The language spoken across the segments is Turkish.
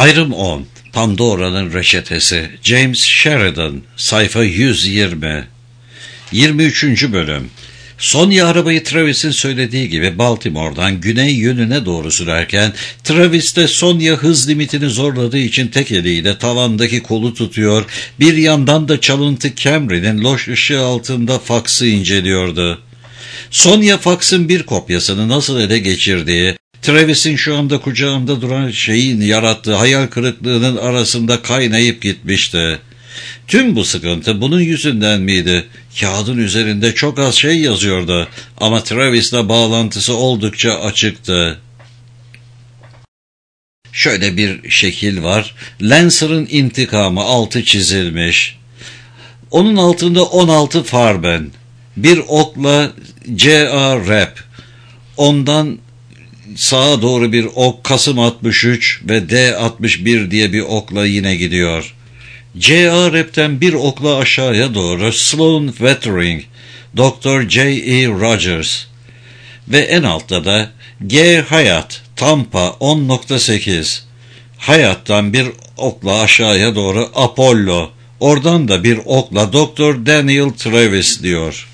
Ayrım 10. Pandora'nın reçetesi. James Sheridan. Sayfa 120. 23. bölüm. Sonya arabayı Travis'in söylediği gibi Baltimore'dan güney yönüne doğru sürerken Travis de Sonya hız limitini zorladığı için tek eliyle tavandaki kolu tutuyor, bir yandan da çalıntı Camry'nin loş ışığı altında faksı inceliyordu. Sonya faksın bir kopyasını nasıl ele geçirdiği, Travis'in şu anda kucağında duran şeyin yarattığı hayal kırıklığının arasında kaynayıp gitmişti. Tüm bu sıkıntı bunun yüzünden miydi? Kağıdın üzerinde çok az şey yazıyordu ama Travis'le bağlantısı oldukça açıktı. Şöyle bir şekil var. Lancer'ın intikamı altı çizilmiş. Onun altında 16 Farben. Bir okla C.A. Rap. Ondan sağa doğru bir ok Kasım 63 ve D 61 diye bir okla yine gidiyor. C.A. Rap'ten bir okla aşağıya doğru Sloan Wettering, Dr. J.E. Rogers ve en altta da G. Hyatt, Tampa 10.8. Hyatt'tan bir okla aşağıya doğru Apollo, oradan da bir okla Dr. Daniel Travis diyor.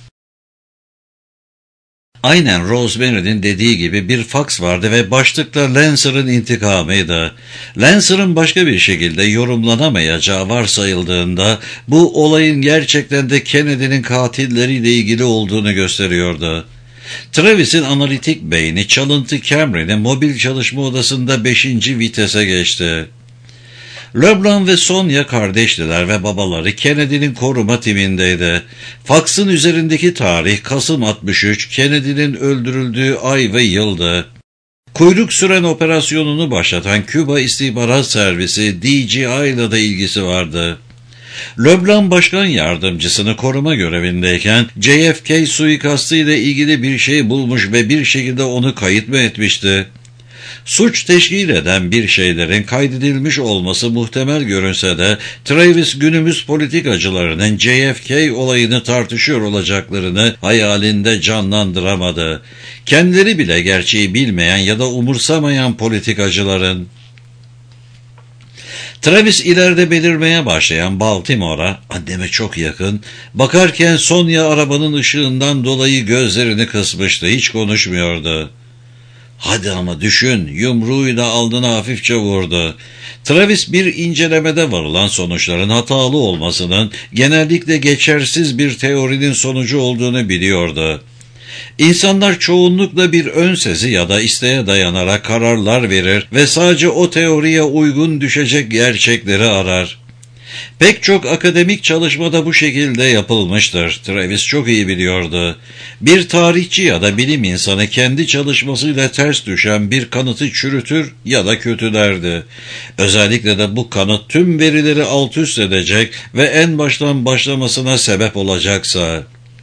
Aynen Rosemary'nin dediği gibi bir faks vardı ve başlıkta Lancer'ın intikamıydı. Lancer'ın başka bir şekilde yorumlanamayacağı varsayıldığında bu olayın gerçekten de Kennedy'nin katilleriyle ilgili olduğunu gösteriyordu. Travis'in analitik beyni çalıntı Camry'nin mobil çalışma odasında 5. vitese geçti. LeBlanc ve Sonya kardeştiler ve babaları Kennedy'nin koruma timindeydi. Faksın üzerindeki tarih Kasım 63, Kennedy'nin öldürüldüğü ay ve yıldı. Kuyruk süren operasyonunu başlatan Küba İstihbarat Servisi DGI ile de ilgisi vardı. LeBlanc başkan yardımcısını koruma görevindeyken JFK suikastı ile ilgili bir şey bulmuş ve bir şekilde onu kayıt mı etmişti? Suç teşkil eden bir şeylerin kaydedilmiş olması muhtemel görünse de Travis günümüz politikacılarının JFK olayını tartışıyor olacaklarını hayalinde canlandıramadı. Kendileri bile gerçeği bilmeyen ya da umursamayan politikacıların. Travis ileride belirmeye başlayan Baltimore'a, anneme çok yakın, bakarken Sonya arabanın ışığından dolayı gözlerini kısmıştı, hiç konuşmuyordu. "Hadi ama düşün," yumruğuyla alnına hafifçe vurdu. Travis bir incelemede varılan sonuçların hatalı olmasının genellikle geçersiz bir teorinin sonucu olduğunu biliyordu. İnsanlar çoğunlukla bir ön sezi ya da isteğe dayanarak kararlar verir ve sadece o teoriye uygun düşecek gerçekleri arar. Pek çok akademik çalışmada bu şekilde yapılmıştır. Travis çok iyi biliyordu. Bir tarihçi ya da bilim insanı kendi çalışmasıyla ters düşen bir kanıtı çürütür ya da kötülerdi. Özellikle de bu kanıt tüm verileri alt üst edecek ve en baştan başlamasına sebep olacaksa.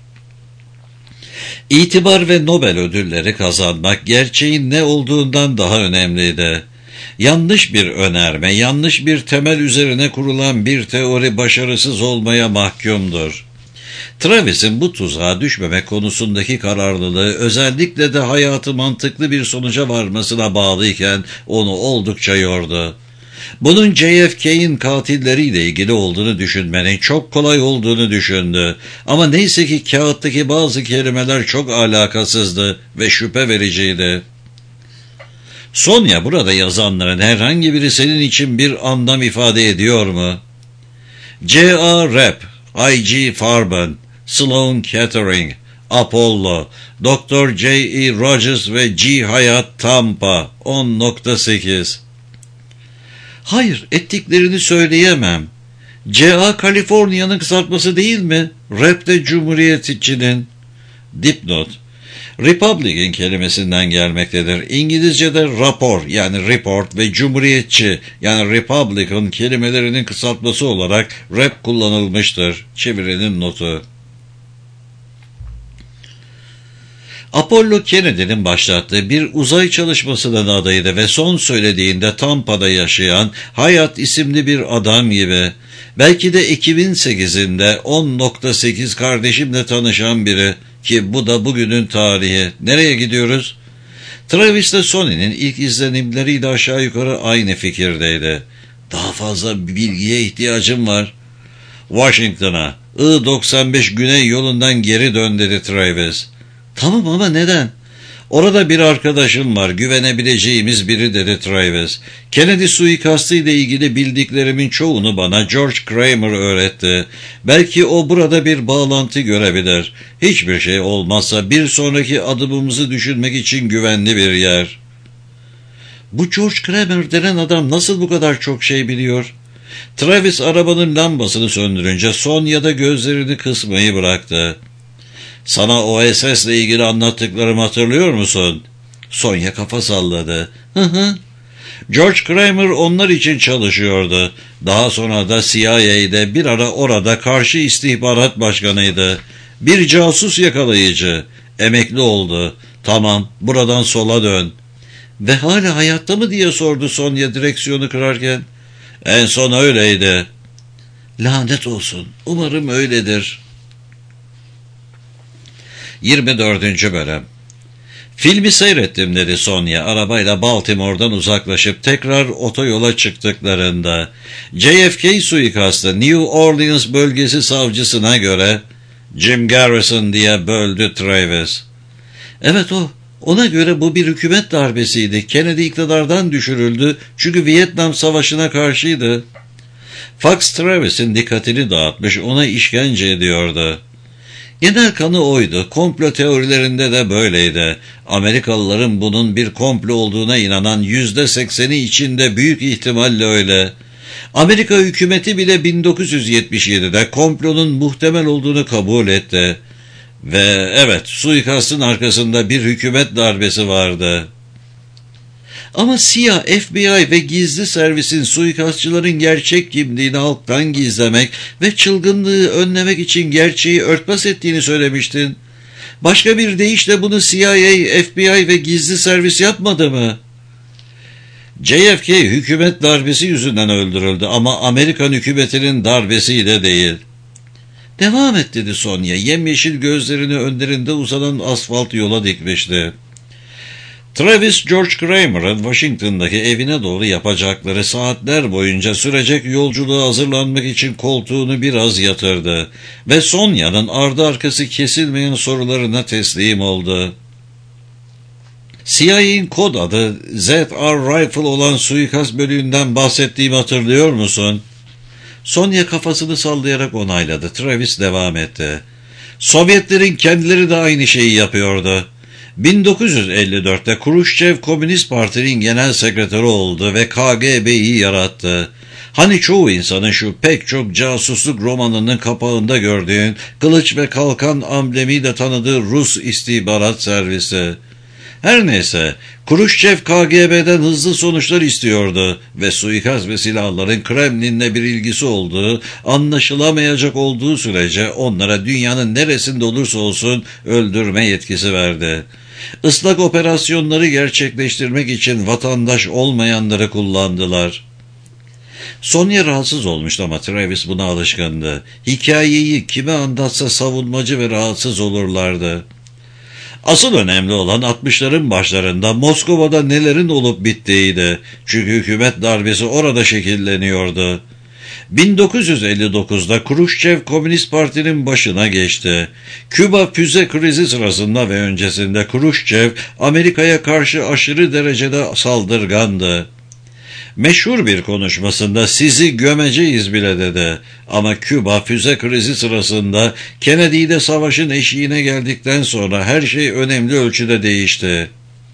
İtibar ve Nobel ödülleri kazanmak gerçeğin ne olduğundan daha önemliydi. Yanlış bir önerme, yanlış bir temel üzerine kurulan bir teori başarısız olmaya mahkumdur. Travis'in bu tuzağa düşmemek konusundaki kararlılığı özellikle de hayatı mantıklı bir sonuca varmasına bağlıyken onu oldukça yordu. Bunun JFK'in katilleriyle ilgili olduğunu düşünmenin çok kolay olduğunu düşündü. Ama neyse ki kağıttaki bazı kelimeler çok alakasızdı ve şüphe vericiydi. "Sonya, burada yazanların herhangi biri senin için bir anlam ifade ediyor mu?" C.A. Rap, I.G. Farben, Sloan Kettering, Apollo, Dr. J.E. Rogers ve G. Hyatt, Tampa 10.8. "Hayır, ettiklerini söyleyemem. C.A. Kaliforniya'nın kısaltması değil mi? Rap de Cumhuriyetçinin." Dipnot: Republican kelimesinden gelmektedir. İngilizce'de rapor yani report ve cumhuriyetçi yani Republican kelimelerinin kısaltması olarak rap kullanılmıştır. Çevirinin notu. Apollo Kennedy'nin başlattığı bir uzay çalışmasının adayıydı ve son söylediğinde Tampa'da yaşayan Hyatt isimli bir adam gibi. Belki de 2008'inde 10.8 kardeşimle tanışan biri ki bu da bugünün tarihi. Nereye gidiyoruz? Travis de Sonny'nin ilk izlenimleriyle aşağı yukarı aynı fikirdeydi. Daha fazla bilgiye ihtiyacım var. Washington'a, I-95 Güney yolundan geri dön dedi Travis. Tamam ama neden? Orada bir arkadaşım var, güvenebileceğimiz biri dedi Travis. Kennedy suikastı ile ilgili bildiklerimin çoğunu bana George Kramer öğretti. Belki o burada bir bağlantı görebilir. Hiçbir şey olmazsa bir sonraki adımımızı düşünmek için güvenli bir yer. Bu George Kramer denen adam nasıl bu kadar çok şey biliyor? Travis arabanın lambasını söndürünce Sonya da gözlerini kısmayı bıraktı. Sana OSS ile ilgili anlattıklarımı hatırlıyor musun? Sonya kafa salladı. Hı. George Kramer onlar için çalışıyordu. Daha sonra da CIA'de bir ara orada karşı istihbarat başkanıydı. Bir casus yakalayıcı. Emekli oldu. Tamam, buradan sola dön. Ve hala hayatta mı diye sordu Sonya direksiyonu kırarken. En son öyleydi. Lanet olsun. Umarım öyledir. 24. Bölüm. Filmi seyrettim dedi Sonya arabayla Baltimore'dan uzaklaşıp tekrar otoyola çıktıklarında. JFK suikastı New Orleans bölgesi savcısına göre Jim Garrison diye böldü Travis. Evet o. Ona göre bu bir hükümet darbesiydi. Kennedy iktidardan düşürüldü çünkü Vietnam Savaşı'na karşıydı. Fox Travis'in dikkatini dağıtmış, ona işkence ediyordu. Genel kanı oydu. Komplo teorilerinde de böyleydi. Amerikalıların bunun bir komplo olduğuna inanan %80'i içinde büyük ihtimalle öyle. Amerika hükümeti bile 1977'de komplonun muhtemel olduğunu kabul etti. Ve evet, suikastın arkasında bir hükümet darbesi vardı. Ama CIA, FBI ve gizli servisin suikastçıların gerçek kimliğini halktan gizlemek ve çılgınlığı önlemek için gerçeği örtbas ettiğini söylemiştin. Başka bir deyişle bunu CIA, FBI ve gizli servis yapmadı mı? JFK hükümet darbesi yüzünden öldürüldü ama Amerikan hükümetinin darbesiyle değil. Devam et dedi Sonya. Yemyeşil gözlerini önlerinde uzanan asfalt yola dikmişti. Travis, George Kramer'ın Washington'daki evine doğru yapacakları saatler boyunca sürecek yolculuğa hazırlanmak için koltuğunu biraz yatırdı ve Sonya'nın ardı arkası kesilmeyen sorularına teslim oldu. CIA'in kod adı ZR Rifle olan suikast bölüğünden bahsettiğimi hatırlıyor musun? Sonya kafasını sallayarak onayladı. Travis devam etti. Sovyetlerin kendileri de aynı şeyi yapıyordu. 1954'te Kruşçev Komünist Parti'nin genel sekreteri oldu ve KGB'yi yarattı. Hani çoğu insanın şu pek çok casusluk romanının kapağında gördüğün kılıç ve kalkan amblemiyle tanıdığı Rus istihbarat servisi. Her neyse, Kruşçev KGB'den hızlı sonuçlar istiyordu ve suikast ve silahların Kremlin'le bir ilgisi olduğu anlaşılamayacak olduğu sürece onlara dünyanın neresinde olursa olsun öldürme yetkisi verdi. Islak operasyonları gerçekleştirmek için vatandaş olmayanları kullandılar. Sonya rahatsız olmuştu ama Travis buna alışkındı. Hikayeyi kime anlatsa savunmacı ve rahatsız olurlardı. Asıl önemli olan 60'ların başlarında Moskova'da nelerin olup bittiğiydi. Çünkü hükümet darbesi orada şekilleniyordu. 1959'da Kruşçev Komünist Parti'nin başına geçti. Küba füze krizi sırasında ve öncesinde Kruşçev Amerika'ya karşı aşırı derecede saldırgandı. Meşhur bir konuşmasında sizi gömeceğiz bile dedi. Ama Küba füze krizi sırasında Kennedy'de savaşın eşiğine geldikten sonra her şey önemli ölçüde değişti.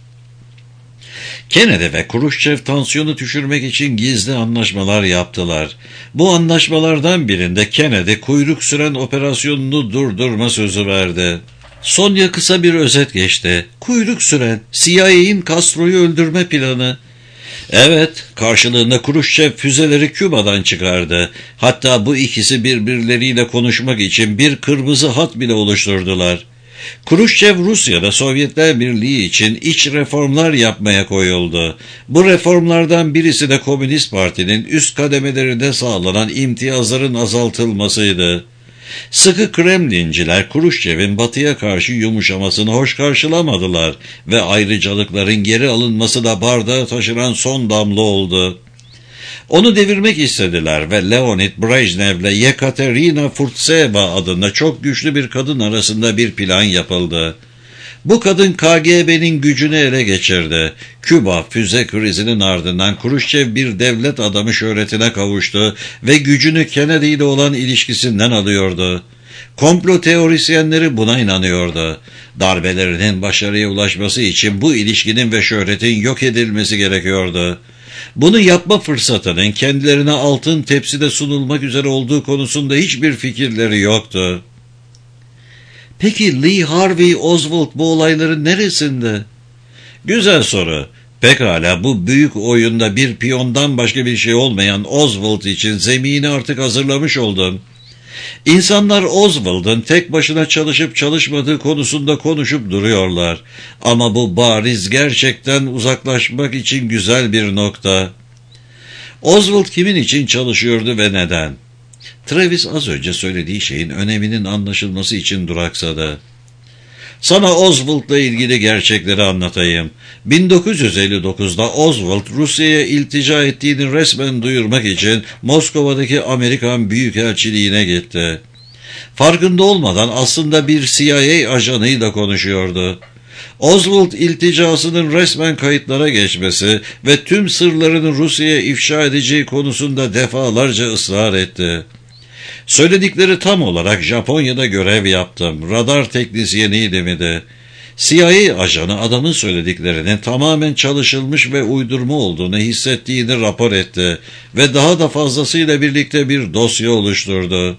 Kennedy ve Kruşçev tansiyonu düşürmek için gizli anlaşmalar yaptılar. Bu anlaşmalardan birinde Kennedy kuyruk süren operasyonunu durdurma sözü verdi. Sonya kısa bir özet geçti. Kuyruk süren CIA'in Castro'yu öldürme planı. Evet, karşılığında Kruşçev füzeleri Küba'dan çıkardı. Hatta bu ikisi birbirleriyle konuşmak için bir kırmızı hat bile oluşturdular. Kruşçev Rusya'da Sovyetler Birliği için iç reformlar yapmaya koyuldu. Bu reformlardan birisi de Komünist Parti'nin üst kademelerinde sağlanan imtiyazların azaltılmasıydı. Sıkı Kremlinciler Kruşçev'in batıya karşı yumuşamasını hoş karşılamadılar ve ayrıcalıkların geri alınması da bardağa taşıran son damla oldu. Onu devirmek istediler ve Leonid Brejnev ile Yekaterina Furtseva adında çok güçlü bir kadın arasında bir plan yapıldı. Bu kadın KGB'nin gücünü ele geçirdi. Küba füze krizinin ardından Kruşçev bir devlet adamı şöhretine kavuştu ve gücünü Kennedy ile olan ilişkisinden alıyordu. Komplo teorisyenleri buna inanıyordu. Darbelerinin başarıya ulaşması için bu ilişkinin ve şöhretin yok edilmesi gerekiyordu. Bunu yapma fırsatının kendilerine altın tepside sunulmak üzere olduğu konusunda hiçbir fikirleri yoktu. Peki Lee Harvey Oswald bu olayların neresinde? Güzel soru. Pekala, bu büyük oyunda bir piyondan başka bir şey olmayan Oswald için zemini artık hazırlamış oldum. İnsanlar Oswald'ın tek başına çalışıp çalışmadığı konusunda konuşup duruyorlar. Ama bu bariz, gerçekten uzaklaşmak için güzel bir nokta. Oswald kimin için çalışıyordu ve neden? Travis az önce söylediği şeyin öneminin anlaşılması için duraksadı. Sana Oswald'la ilgili gerçekleri anlatayım. 1959'da Oswald Rusya'ya iltica ettiğini resmen duyurmak için Moskova'daki Amerikan Büyükelçiliğine gitti. Farkında olmadan aslında bir CIA ajanıyla konuşuyordu. Oswald ilticasının resmen kayıtlara geçmesi ve tüm sırlarını Rusya'ya ifşa edeceği konusunda defalarca ısrar etti. Söyledikleri tam olarak Japonya'da görev yaptım, radar teknisyeniydim de. CIA ajanı adamın söylediklerinin tamamen çalışılmış ve uydurma olduğunu hissettiğini rapor etti ve daha da fazlasıyla birlikte bir dosya oluşturdu.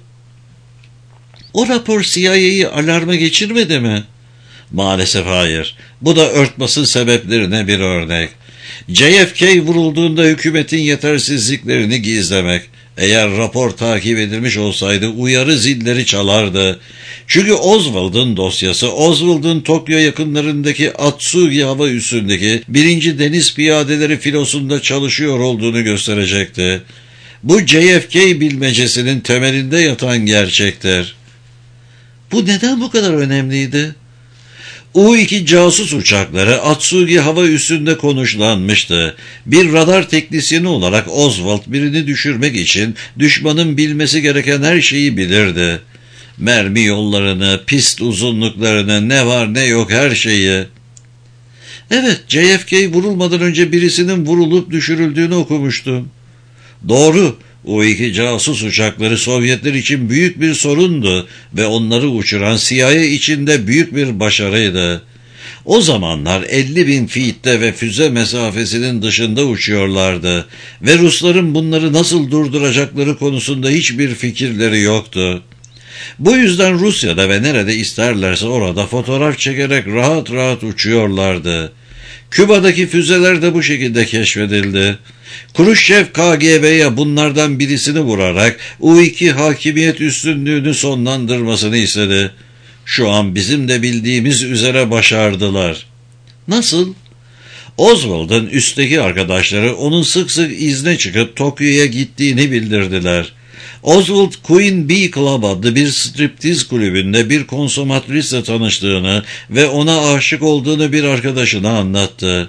O rapor CIA'yı alarma geçirmedi mi? Maalesef hayır. Bu da örtbasın sebeplerine bir örnek. JFK vurulduğunda hükümetin yetersizliklerini gizlemek. Eğer rapor takip edilmiş olsaydı uyarı zilleri çalardı. Çünkü Oswald'ın dosyası, Oswald'ın Tokyo yakınlarındaki Atsugi hava üssündeki 1. Deniz Piyadeleri filosunda çalışıyor olduğunu gösterecekti. Bu JFK bilmecesinin temelinde yatan gerçektir. Bu neden bu kadar önemliydi? U-2 casus uçakları Atsugi hava üssünde konuşlanmıştı. Bir radar teknisyeni olarak Oswald birini düşürmek için düşmanın bilmesi gereken her şeyi bilirdi. Mermi yollarını, pist uzunluklarını, ne var ne yok her şeyi. Evet, JFK vurulmadan önce birisinin vurulup düşürüldüğünü okumuştum. Doğru. U-2 casus uçakları Sovyetler için büyük bir sorundu ve onları uçuran CIA için de büyük bir başarıydı. O zamanlar 50.000 feet'te ve füze mesafesinin dışında uçuyorlardı ve Rusların bunları nasıl durduracakları konusunda hiçbir fikirleri yoktu. Bu yüzden Rusya'da ve nerede isterlerse orada fotoğraf çekerek rahat rahat uçuyorlardı. Küba'daki füzeler de bu şekilde keşfedildi. Kruşçev KGB'ye bunlardan birisini vurarak U-2 hakimiyet üstünlüğünü sonlandırmasını istedi. Şu an bizim de bildiğimiz üzere başardılar. Nasıl? Oswald'ın üstteki arkadaşları onun sık sık izne çıkıp Tokyo'ya gittiğini bildirdiler. Oswald Queen Bee Club adlı bir striptiz kulübünde bir konsomatrisle tanıştığını ve ona aşık olduğunu bir arkadaşına anlattı.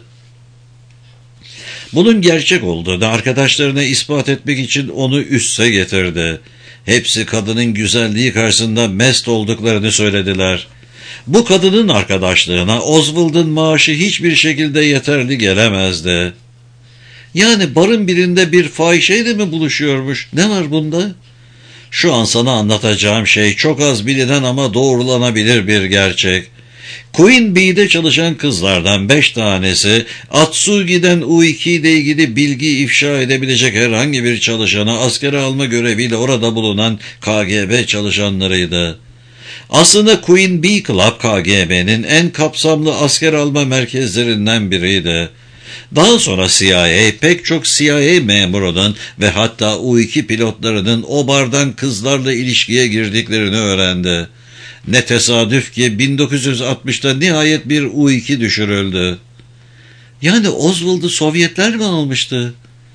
Bunun gerçek olduğunu arkadaşlarına ispat etmek için onu üsse getirdi. Hepsi kadının güzelliği karşısında mest olduklarını söylediler. Bu kadının arkadaşlığına Oswald'ın maaşı hiçbir şekilde yeterli gelemezdi. Yani barın birinde bir fahişeyle mi buluşuyormuş? Ne var bunda? Şu an sana anlatacağım şey çok az bilinen ama doğrulanabilir bir gerçek. Queen Bee'de çalışan kızlardan 5 tanesi Atsugi'den U-2 ile ilgili bilgi ifşa edebilecek herhangi bir çalışanı askere alma göreviyle orada bulunan KGB çalışanlarıydı. Aslında Queen Bee Club KGB'nin en kapsamlı asker alma merkezlerinden biriydi. Daha sonra CIA pek çok CIA memurunun ve hatta U-2 pilotlarının o bardan kızlarla ilişkiye girdiklerini öğrendi. Ne tesadüf ki 1960'ta nihayet bir U-2 düşürüldü. Yani Oswald'ı Sovyetler mi almıştı?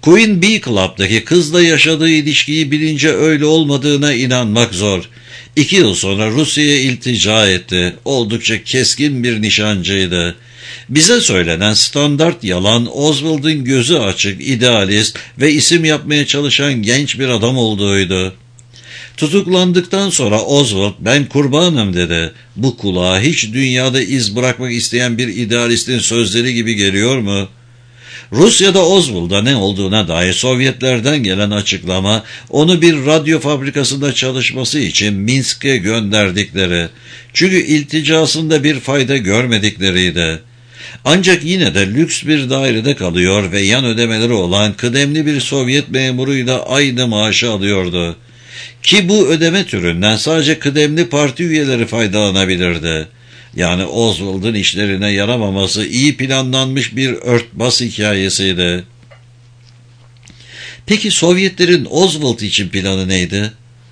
Queen Bee Club'daki kızla yaşadığı ilişkiyi bilince öyle olmadığına inanmak zor. 2 yıl sonra Rusya'ya iltica etti. Oldukça keskin bir nişancıydı. Bize söylenen standart yalan, Oswald'ın gözü açık, idealist ve isim yapmaya çalışan genç bir adam olduğuydu. Tutuklandıktan sonra Oswald, "Ben kurbanım," dedi. Bu kulağa hiç dünyada iz bırakmak isteyen bir idealistin sözleri gibi geliyor mu? Rusya'da Oswald'a ne olduğuna dair Sovyetlerden gelen açıklama, onu bir radyo fabrikasında çalışması için Minsk'e gönderdikleri, çünkü ilticasında bir fayda görmedikleriydi. Ancak yine de lüks bir dairede kalıyor ve yan ödemeleri olan kıdemli bir Sovyet memuruyla aynı maaşı alıyordu. Ki bu ödeme türünden sadece kıdemli parti üyeleri faydalanabilirdi. Yani Oswald'ın işlerine yaramaması iyi planlanmış bir örtbas hikayesiydi. Peki Sovyetlerin Oswald için planı neydi?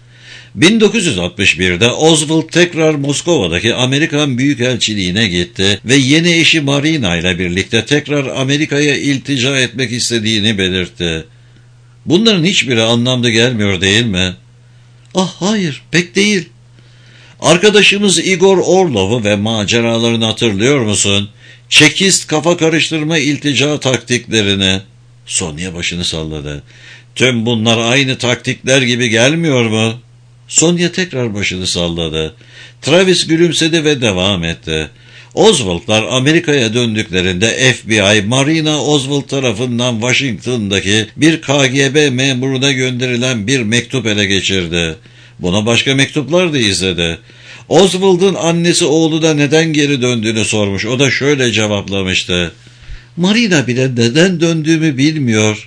1961'de Oswald tekrar Moskova'daki Amerikan Büyükelçiliğine gitti ve yeni eşi Marina ile birlikte tekrar Amerika'ya iltica etmek istediğini belirtti. Bunların hiçbiri anlamlı gelmiyor değil mi? Ah hayır, pek değil. Arkadaşımız Igor Orlov'u ve maceralarını hatırlıyor musun? Çekist kafa karıştırma iltica taktiklerini. Sonya başını salladı. Tüm bunlar aynı taktikler gibi gelmiyor mu? Sonya tekrar başını salladı. Travis gülümsedi ve devam etti. Oswald'lar Amerika'ya döndüklerinde FBI, Marina Oswald tarafından Washington'daki bir KGB memuruna gönderilen bir mektup ele geçirdi. Buna başka mektuplar da izledi. Oswald'ın annesi oğluna neden geri döndüğünü sormuş. O da şöyle cevaplamıştı: "Marina bile neden döndüğümü bilmiyor."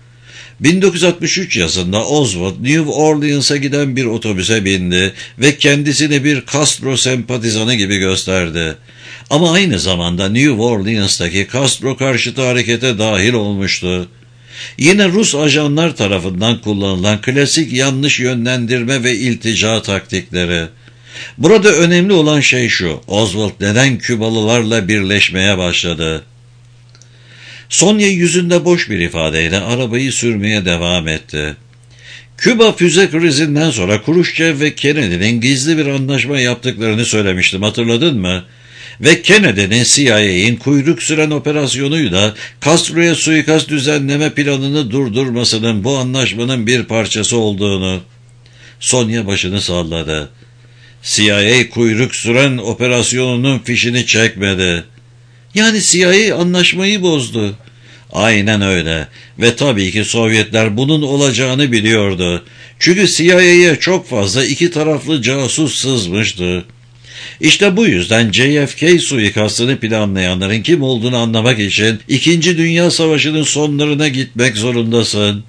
1963 yazında Oswald, New Orleans'a giden bir otobüse bindi ve kendisini bir Castro sempatizanı gibi gösterdi. Ama aynı zamanda New Orleans'taki Castro karşıtı harekete dahil olmuştu. Yine Rus ajanlar tarafından kullanılan klasik yanlış yönlendirme ve iltica taktikleri. Burada önemli olan şey şu: Oswald neden Kübalılarla birleşmeye başladı? Sonya yüzünde boş bir ifadeyle arabayı sürmeye devam etti. Küba füze krizinden sonra Kruşçev ve Kennedy'nin gizli bir anlaşma yaptıklarını söylemiştim, hatırladın mı? Ve Kennedy'nin CIA'in kuyruk süren operasyonuyla Castro'ya suikast düzenleme planını durdurmasının bu anlaşmanın bir parçası olduğunu. Sonya başını salladı. CIA kuyruk süren operasyonunun fişini çekmedi. Yani CIA anlaşmayı bozdu. Aynen öyle. Ve tabii ki Sovyetler bunun olacağını biliyordu. Çünkü CIA'ye çok fazla iki taraflı casus sızmıştı. İşte bu yüzden JFK suikastını planlayanların kim olduğunu anlamak için 2. Dünya Savaşı'nın sonlarına gitmek zorundasın.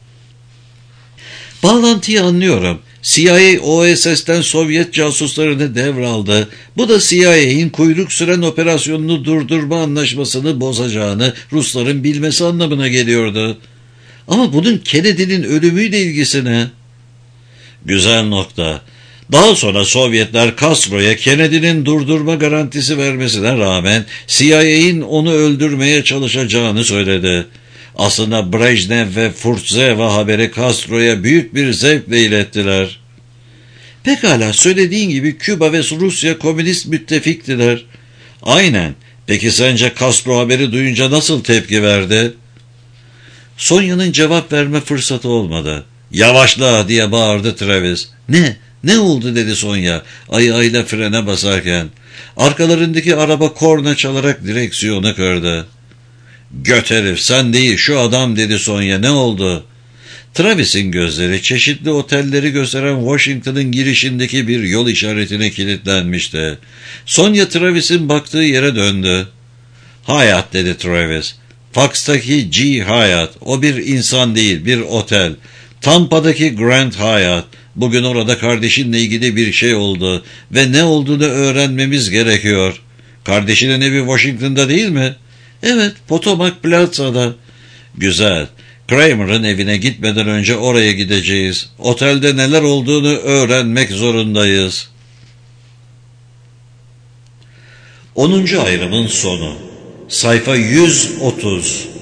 Bağlantıyı anlıyorum. CIA OSS'ten Sovyet casuslarını devraldı. Bu da CIA'in kuyruk süren operasyonunu durdurma anlaşmasını bozacağını Rusların bilmesi anlamına geliyordu. Ama bunun Kennedy'nin ölümüyle ilgisi ne? Güzel nokta. Daha sonra Sovyetler Castro'ya Kennedy'nin durdurma garantisi vermesine rağmen CIA'in onu öldürmeye çalışacağını söyledi. Aslında Brejnev ve Furtseva haberi Castro'ya büyük bir zevkle ilettiler. Pekala, söylediğin gibi Küba ve Rusya komünist müttefiktiler. Aynen. Peki sence Castro haberi duyunca nasıl tepki verdi? Sonya'nın cevap verme fırsatı olmadı. "Yavaşla!" diye bağırdı Travis. Ne oldu?" dedi Sonya ayağıyla frene basarken. Arkalarındaki araba korna çalarak direksiyonu kırdı. "Göt herif, sen değil şu adam," dedi Sonya. "Ne oldu?" Travis'in gözleri çeşitli otelleri gösteren Washington'ın girişindeki bir yol işaretine kilitlenmişti. Sonya Travis'in baktığı yere döndü. "Hyatt," dedi Travis. "Fox'taki G. Hyatt. O bir insan değil, bir otel. Tampa'daki Grand Hyatt. Bugün orada kardeşinle ilgili bir şey oldu ve ne olduğunu öğrenmemiz gerekiyor." "Kardeşinin evi Washington'da değil mi?" "Evet, Potomac Plaza'da." "Güzel. Kramer'ın evine gitmeden önce oraya gideceğiz. Otelde neler olduğunu öğrenmek zorundayız." 10. ayrımın sonu. Sayfa 130.